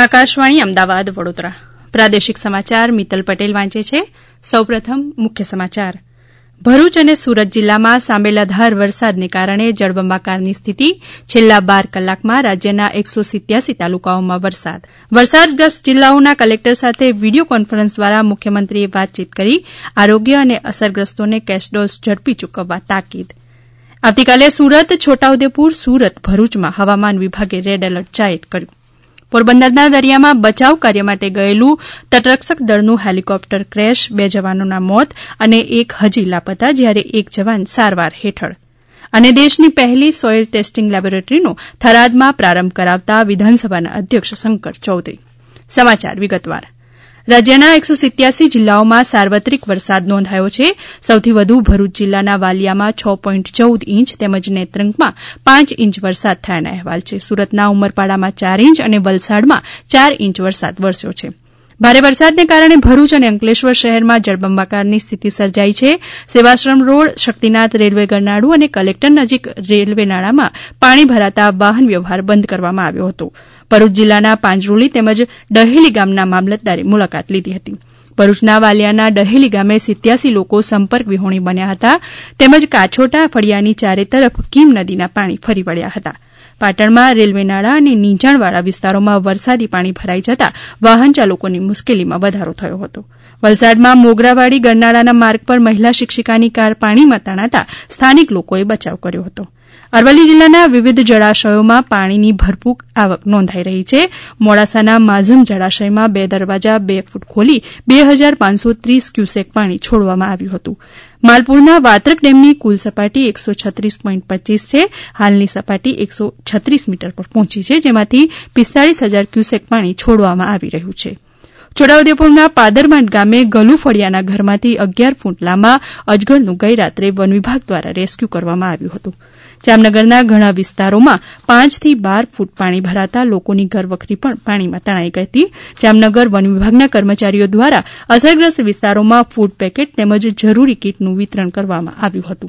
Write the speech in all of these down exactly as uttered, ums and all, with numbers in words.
આકાશવાણી અમદાવાદ વડોદરા પ્રાદેશિક સમાચાર મિત્તલ પટેલ વાંચે છે. સૌપ્રથમ મુખ્ય સમાચાર. ભરૂચ અને સુરત જિલ્લામાં સાંબેલાધાર વરસાદને કારણે જળબંબાકારની સ્થિતિ. છેલ્લા બાર કલાકમાં રાજ્યના એકસો સિત્યાસી તાલુકાઓમાં વરસાદ. વરસાદગ્રસ્ત જિલ્લાઓના કલેક્ટર સાથે વિડીયો કોન્ફરન્સ દ્વારા મુખ્યમંત્રીએ વાતચીત કરી આરોગ્ય અને અસરગ્રસ્તોને કેશડોઝ ઝડપી ચૂકવવા તાકીદ. આવતીકાલે સુરત, છોટાઉદેપુર, સુરત, ભરૂચમાં હવામાન વિભાગે રેડ એલર્ટ જાહેર કર્યું. પોરબંદરના દરિયામાં બચાવ કાર્ય માટે ગયેલું તટરક્ષક દળનું હેલિકોપ્ટર ક્રેશ, બે જવાનોના મોત અને એક હજી લાપતા, જ્યારે એક જવાન સારવાર હેઠળ. અને દેશની પહેલી સોઇલ ટેસ્ટિંગ લેબોરેટરીનો થરાદમાં પ્રારંભ કરાવતા વિધાનસભાના અધ્યક્ષ શંકર ચૌધરી. સમાચાર વિગતવાર. રાજ્યના એકસો સિત્યાસી જિલ્લાઓમાં સાર્વત્રિક વરસાદ નોંધાયો છે. સૌથી વધુ ભરૂચ જિલ્લાના વાલિયામાં છ પોઈન્ટ ચૌદ ઇંચ તેમજ નેત્રંગમાં પાંચ ઇંચ વરસાદ થયાના અહેવાલ છે. સુરતના ઉમરપાડામાં ચાર ઇંચ અને વલસાડમાં ચાર ઇંચ વરસાદ વરસ્યો છે. ભારે વરસાદને કારણે ભરૂચ અને અંકલેશ્વર શહેરમાં જળબંબાકારની સ્થિતિ સર્જાઈ છે. સેવાશ્રમ રોડ, શક્તિનાથ રેલવે ગરનાળુ અને કલેક્ટર નજીક રેલવે નાળામાં પાણી ભરાતા વાહન વ્યવહાર બંધ કરવામાં આવ્યો હતો. ભરૂચ જિલ્લાના પાંજરોલી તેમજ ડહેલી ગામના મામલતદારે મુલાકાત લીધી હતી. ભરૂચના વાલિયાના ડહેલી ગામે સિત્યાસી લોકો સંપર્ક વિહોણી બન્યા હતા. તેમજ કાછોટા ફળિયાની ચારે તરફ કીમ નદીના પાણી ફરી વળ્યા હતા. પાટણમાં રેલવે નાળા અને નીચાણવાળા વિસ્તારોમાં વરસાદી પાણી ભરાઈ જતા વાહન ચાલકોની મુશ્કેલીમાં વધારો થયો હતો. વલસાડમાં મોગરાવાડી ગરનાળાના માર્ગ પર મહિલા શિક્ષિકાની કાર પાણીમાં તણાતા સ્થાનિક લોકોએ બચાવ કર્યો હતો. અરવલ્લી જિલ્લાના વિવિધ જળાશયોમાં પાણીની ભરપૂર આવક નોંધાઈ રહી છે. મોડાસાના માઝમ જળાશયમાં બે દરવાજા બે ફૂટ ખોલી બે હજાર પાંચસો ત્રીસ ક્યુસેક પાણી છોડવામાં આવ્યું હતું. માલપુરના વાત્રક ડેમની કુલ સપાટી એકસો છત્રીસ પોઈન્ટ પચ્ચીસ છે. હાલની સપાટી એકસો છત્રીસ મીટર પર પહોંચી છે, જેમાંથી પિસ્તાળીસ હજાર ક્યુસેક પાણી છોડવામાં આવી રહ્યું છે. છોટાઉદેપુરના પાદરમાંડ ગામે ગલુ ફળિયાના ઘરમાંથી અગિયાર ફૂટ લાંબા અજગરનું ગઈરાત્રે વન વિભાગ દ્વારા રેસ્ક્યુ કરવામાં આવ્યું હતું. જામનગરના ઘણા વિસ્તારોમાં પાંચથી બાર ફૂટ પાણી ભરાતા લોકોની ઘરવખરી પણ પાણીમાં તણાઈ ગઈ હતી. જામનગર વન વિભાગના કર્મચારીઓ દ્વારા અસરગ્રસ્ત વિસ્તારોમાં ફૂડ પેકેટ તેમજ જરૂરી કીટનું વિતરણ કરવામાં આવ્યું હતું.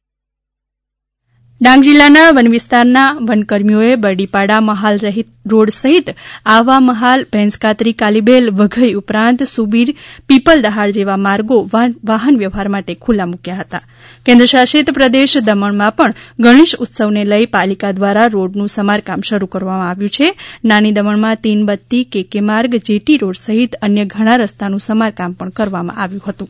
ડાંગ જિલ્લાના વન વિસ્તારના વનકર્મીઓએ બરડીપાડા મહાલ રોડ સહિત આવા મહાલ, ભેંસકાતરી, કાલીબેલ, વઘઈ ઉપરાંત સુબીર, પીપલ દહાડ જેવા માર્ગો વાહન વ્યવહાર માટે ખુલ્લા મૂક્યા હતા. કેન્દ્રશાસિત પ્રદેશ દમણમાં પણ ગણેશ ઉત્સવને લઈ પાલિકા દ્વારા રોડનું સમારકામ શરૂ કરવામાં આવ્યું છે. નાની દમણમાં તીનબત્તી, કેકે માર્ગ, જેટી રોડ સહિત અન્ય ઘણા રસ્તાનું સમારકામ પણ કરવામાં આવ્યું હતું.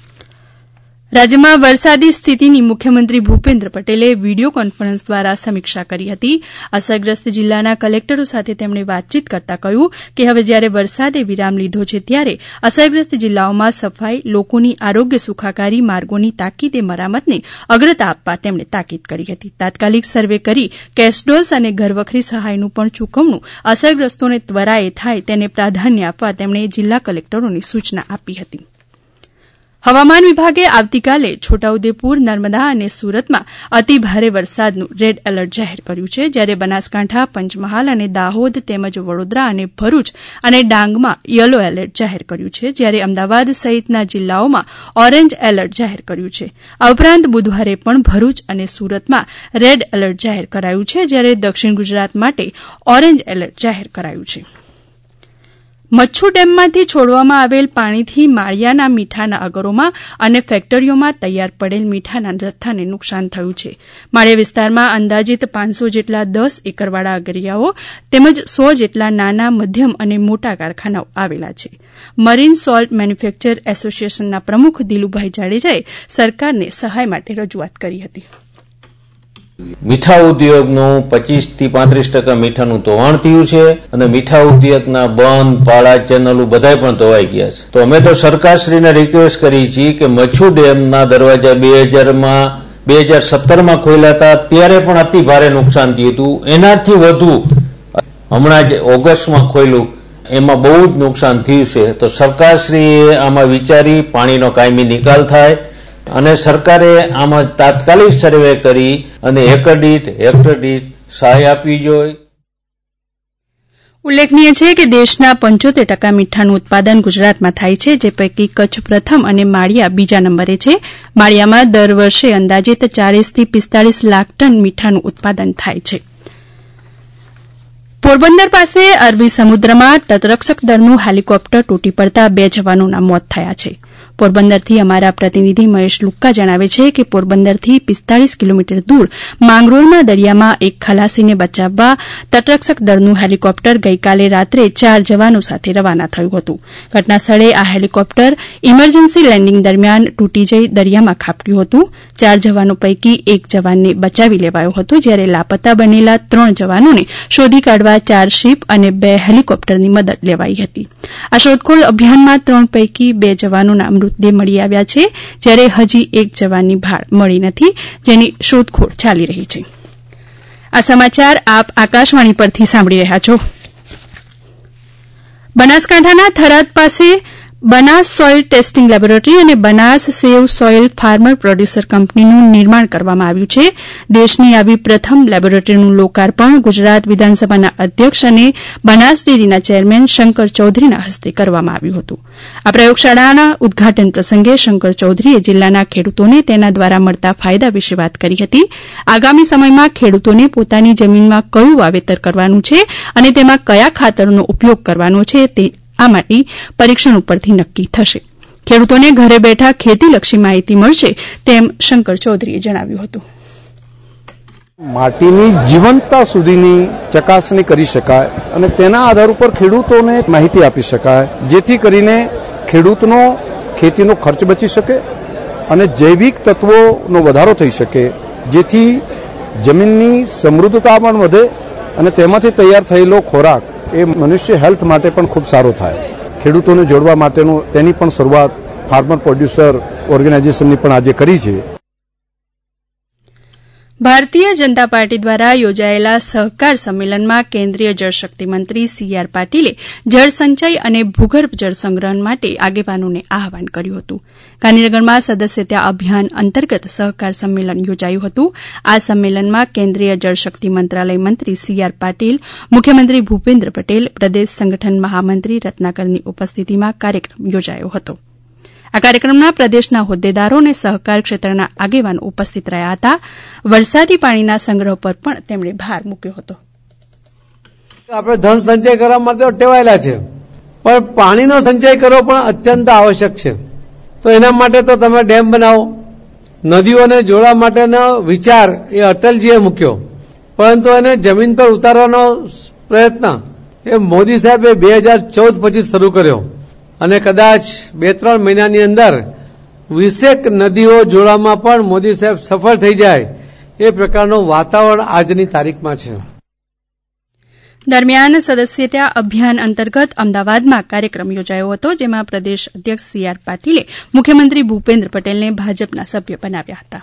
રાજ્યમાં વરસાદી સ્થિતિની મુખ્યમંત્રી ભૂપેન્દ્ર પટેલે વિડીયો કોન્ફરન્સ દ્વારા સમીક્ષા કરી હતી. અસરગ્રસ્ત જિલ્લાના કલેક્ટરો સાથે તેમણે વાતચીત કરતા કહ્યું કે હવે જ્યારે વરસાદે વિરામ લીધો છે ત્યારે અસરગ્રસ્ત જિલ્લાઓમાં સફાઈ, લોકોની આરોગ્ય સુખાકારી, માર્ગોની તાકીદે મરામતને અગ્રતા આપવા તેમણે તાકીદ કરી હતી. તાત્કાલિક સર્વે કરી કેશડોલ્સ અને ઘરવખરી સહાયનું પણ ચૂકવણું અસરગ્રસ્તોને ત્વરાએ થાય તેને પ્રાધાન્ય આપવા તેમણે જિલ્લા કલેક્ટરોને સૂચના આપી હતી. હવામાન વિભાગે આવતીકાલે છોટાઉદેપુર, નર્મદા અને સુરતમાં અતિભારે વરસાદનું રેડ એલર્ટ જાહેર કર્યું છે, જ્યારે બનાસકાંઠા, પંચમહાલ અને દાહોદ તેમજ વડોદરા અને ભરૂચ અને ડાંગમાં યલો એલર્ટ જાહેર કર્યું છે, જ્યારે અમદાવાદ સહિતના જિલ્લાઓમાં ઓરેન્જ એલર્ટ જાહેર કર્યું છે. આ ઉપરાંત બુધવારે પણ ભરૂચ અને સુરતમાં રેડ એલર્ટ જાહેર કરાયું છે, જ્યારે દક્ષિણ ગુજરાત માટે ઓરેન્જ એલર્ટ જાહેર કરાયું છે. મચ્છુ ડેમમાંથી છોડવામાં આવેલ પાણીથી માળિયાના મીઠાના અગરોમાં અને ફેક્ટરીઓમાં તૈયાર પડેલ મીઠાના જથ્થાને નુકસાન થયું છે. માળિયા વિસ્તારમાં અંદાજિત પાંચસો જેટલા દસ એકરવાળા અગરિયાઓ તેમજ સો જેટલા નાના, મધ્યમ અને મોટા કારખાનાઓ આવેલા છે. મરીન સોલ્ટ મેન્યુફેક્ચર એસોસિએશનના પ્રમુખ દિલુભાઈ જાડેજાએ સરકારને સહાય માટે રજૂઆત કરી હતી. મીઠા ઉદ્યોગનું પચીસ થી પાંત્રીસ ટકા મીઠાનું ધોવાણ થયું છે અને મીઠા ઉદ્યોગના બંધ, પાળા, ચેનલો બધાય પણ ધોવાઈ ગયા છે. તો અમે તો સરકારશ્રીને રિક્વેસ્ટ કરી છે કે મચ્છુ ડેમના દરવાજા બે હજારમાં બે હજાર સત્તરમાં ખોલ્યા હતા ત્યારે પણ અતિ ભારે નુકસાન થયું હતું. એનાથી વધુ હમણાં જ ઓગસ્ટમાં ખોલ્યું એમાં બહુ જ નુકસાન થયું છે. તો સરકારશ્રીએ આમાં વિચારી પાણીનો કાયમી નિકાલ થાય અને સરકારે આમાં તાત્કાલિક સર્વે કરી અને એકર દીઠ હેક્ટર દીઠ સહાય આપવી જોઈએ. ઉલ્લેખનીય છે કે દેશના પંચોતેર ટકા મીઠાનું ઉત્પાદન ગુજરાતમાં થાય છે, જે પૈકી કચ્છ પ્રથમ અને માળિયા બીજા નંબરે છે. માળિયામાં દર વર્ષે અંદાજિત ચાલીસ થી પિસ્તાળીસ લાખ ટન મીઠાનું ઉત્પાદન થાય છે. પોરબંદર પાસે અરબી સમુદ્રમાં તટરક્ષક દળનું હેલિકોપ્ટર તૂટી પડતા બે જવાનોના મોત થયા છે. પોરબંદરથી અમારા પ્રતિનિધિ મહેશ લુક્કા જણાવે છે કે પોરબંદરથી પિસ્તાળીસ કિલોમીટર દૂર માંગરોળના દરિયામાં એક ખલાસીને બચાવવા તટરક્ષક દળનું હેલિકોપ્ટર ગઈકાલે રાત્રે ચાર જવાનો સાથે રવાના થયું હતું. ઘટના સ્થળે આ હેલિકોપ્ટર ઇમરજન્સી લેન્ડિંગ દરમિયાન તૂટી જઈ દરિયામાં ખાબક્યું હતું. ચાર જવાનો પૈકી એક જવાનને બચાવી લેવાયો હતો, જ્યારે લાપતા બનેલા ત્રણ જવાનોને શોધી કાઢવા ચાર શીપ અને બે હેલિકોપ્ટરની મદદ લેવાઈ હતી. આ શોધખોળ અભિયાનમાં ત્રણ પૈકી બે જવાનોના મૃતદેહ મળી આવ્યા છે, જ્યારે હજી એક જવાનની ભાળ મળી નથી, જેની શોધખોળ ચાલી રહી છે. આ સમાચાર આપ આકાશવાણી પરથી સાંભળી રહ્યા છો. બનાસકાંઠાના થરાદ પાસે બનાસ સોઇલ ટેસ્ટિંગ લેબોરેટરી અને Banas save soil farmer producer કંપનીનું નિર્માણ કરવામાં આવ્યું છે. દેશની આવી પ્રથમ લેબોરેટરીનું લોકાર્પણ ગુજરાત વિધાનસભાના અધ્યક્ષ અને બનાસ ડેરીના ચેરમેન શંકર ચૌધરીના હસ્તે કરવામાં આવ્યું હતું. આ પ્રયોગશાળાના ઉદઘાટન પ્રસંગે શંકર ચૌધરીએ જિલ્લાના ખેડૂતોને તેના દ્વારા મળતા ફાયદા વિશે વાત કરી હતી. આગામી સમયમાં ખેડૂતોને પોતાની જમીનમાં કયું વાવેતર કરવાનું છે અને તેમાં કયા ખાતરનો ઉપયોગ કરવાનો છે તે આ માટે પરીક્ષણ ઉપરથી નક્કી થશે. ખેડૂતોને ઘરે બેઠા ખેતીલક્ષી માહિતી મળશે તેમ શંકર ચૌધરીએ જણાવ્યું હતું. માટીની જીવંતતા સુધીની ચકાસણી કરી શકાય અને તેના આધાર ઉપર ખેડૂતોને માહિતી આપી શકાય, જેથી કરીને ખેડૂતનો ખેતીનો ખર્ચ બચી શકે અને જૈવિક તત્વોનો વધારો થઈ શકે, જેથી જમીનની સમૃદ્ધતા પણ વધે અને તેમાંથી તૈયાર થયેલો ખોરાક એ મનુષ્ય હેલ્થ માટે પણ ખૂબ સારો થાય. ખેડૂતોને જોડવા માટેનું તેની પણ શરૂઆત ફાર્મર પ્રોડ્યુસર ઓર્ગેનાઇઝેશનની પણ આજે કરી છે. ભારતીય જનતા પાર્ટી દ્વારા યોજાયેલા સહકાર સંમેલનમાં કેન્દ્રીય જળશક્તિ મંત્રી સી આર પાટીલે જળસંચય અને ભૂગર્ભ જળ સંગ્રહણ માટે આગેવાનોને આહવાન કર્યું હતું. ગાંધીનગરમાં સદસ્યતા અભિયાન અંતર્ગત સહકાર સંમેલન યોજાયું હતું. આ સંમેલનમાં કેન્દ્રીય જળશક્તિ મંત્રાલય મંત્રી સી આર પાટીલ, મુખ્યમંત્રી ભૂપેન્દ્ર પટેલ, પ્રદેશ સંગઠન મહામંત્રી રત્નાકરની ઉપસ્થિતિમાં કાર્યક્રમ યોજાયો હતો. આ કાર્યક્રમમાં પ્રદેશના હોદ્દેદારો અને સહકાર ક્ષેત્રના આગેવાનો ઉપસ્થિત રહ્યા હતા. વરસાદી પાણીના સંગ્રહ પર પણ તેમણે ભાર મૂક્યો હતો. આપણે ધન સંચય કરવા માટે ટેવાયેલા છે, પણ પાણીનો સંચય કરવો પણ અત્યંત આવશ્યક છે. તો એના માટે તો તમે ડેમ બનાવો, નદીઓને જોડવા માટેનો વિચાર એ અટલજીએ મૂક્યો, પરંતુ એને જમીન પર ઉતારવાનો પ્રયત્ન એ મોદી સાહેબે બે હજાર ચૌદ પછી શરૂ કર્યો અને કદાચ બે ત્રણ મહિનાની અંદર વીસેક નદીઓ જોડવામાં પણ મોદી સાહેબ સફળ થઈ જાય એ પ્રકારનું વાતાવરણ આજની તારીખમાં છે. દરમિયાન સદસ્યતા અભિયાન અંતર્ગત અમદાવાદમાં કાર્યક્રમ યોજાયો હતો, જેમાં પ્રદેશ અધ્યક્ષ સી આર પાટીલે મુખ્યમંત્રી ભૂપેન્દ્ર પટેલને ભાજપના સભ્ય બનાવ્યા હતા.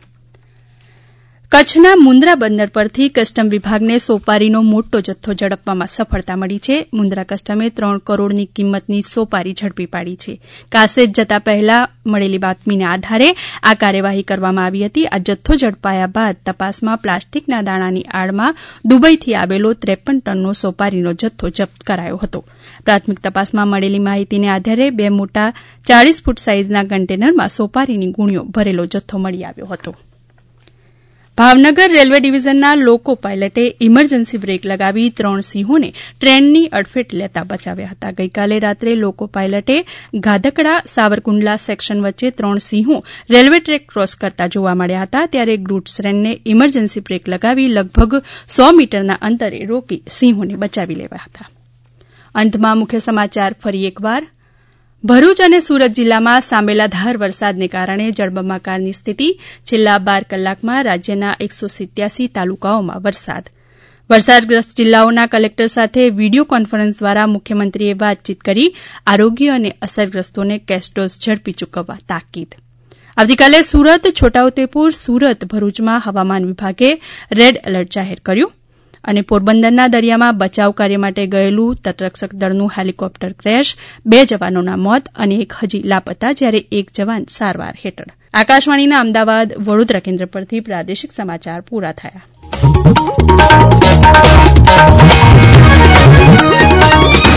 કચ્છના મુન્દ્રા બંદર પરથી કસ્ટમ વિભાગને સોપારીનો મોટો જથ્થો ઝડપવામાં સફળતા મળી છે. મુન્દ્રા કસ્ટમે ત્રણ કરોડની કિંમતની સોપારી ઝડપી પાડી છે. કાસેજ જતા પહેલા મળેલી બાતમીના આધારે આ કાર્યવાહી કરવામાં આવી હતી. આ જથ્થો ઝડપાયા બાદ તપાસમાં પ્લાસ્ટિકના દાણાની આડમાં દુબઈથી આવેલો ત્રેપન ટનનો સોપારીનો જથ્થો જપ્ત કરાયો હતો. પ્રાથમિક તપાસમાં મળેલી માહિતીને આધારે બે મોટા ચાળીસ ફૂટ સાઇઝના કન્ટેનરમાં સોપારીની ગુણીઓ ભરેલો જથ્થો મળી આવ્યો હતો. ભાવનગર રેલવે ડિવિઝનના લોકો પાયલટે ઇમરજન્સી બ્રેક લગાવી ત્રણ સિંહોને ટ્રેનની અડફેટ લેતા બચાવ્યા હતા. ગઈકાલે રાત્રે લોકો પાયલટે ગાધકડા સાવરકુંડલા સેક્શન વચ્ચે ત્રણ સિંહો રેલવે ટ્રેક ક્રોસ કરતા જોવા મળ્યા હતા, ત્યારે ગુડ્સ ટ્રેનને ઇમરજન્સી બ્રેક લગાવી લગભગ સો મીટરના અંતરે રોકી સિંહોને બચાવી લેવાયા હતા. અંતમાં મુખ્ય સમાચાર ફરી એકવાર. ભરૂચ અને સુરત જિલ્લામાં સાંબેલાધાર વરસાદને કારણે જળબંબાકારની સ્થિતિ. છેલ્લા બાર કલાકમાં રાજ્યના એકસો સિત્યાસી તાલુકાઓમાં વરસાદ. વરસાદગ્રસ્ત જિલ્લાઓના કલેક્ટર સાથે વિડીયો કોન્ફરન્સ દ્વારા મુખ્યમંત્રીએ વાતચીત કરી આરોગ્ય અને અસરગ્રસ્તોને કેશ ડોઝ ઝડપી ચૂકવવા તાકીદ. આવતીકાલે સુરત, છોટાઉદેપુર, સુરત, ભરૂચમાં હવામાન વિભાગે રેડ એલર્ટ જાહેર કર્યું. અને પોરબંદરના દરિયામાં બચાવ કાર્ય માટે ગયેલું તટરક્ષક દળનું હેલિકોપ્ટર ક્રેશ, બે જવાનોના મોત અને એક હજી લાપતા, જ્યારે એક જવાન સારવાર હેઠળ. આકાશવાણીના અમદાવાદ, વડોદરા કેન્દ્ર પરથી પ્રાદેશિક સમાચાર પૂરા થયા.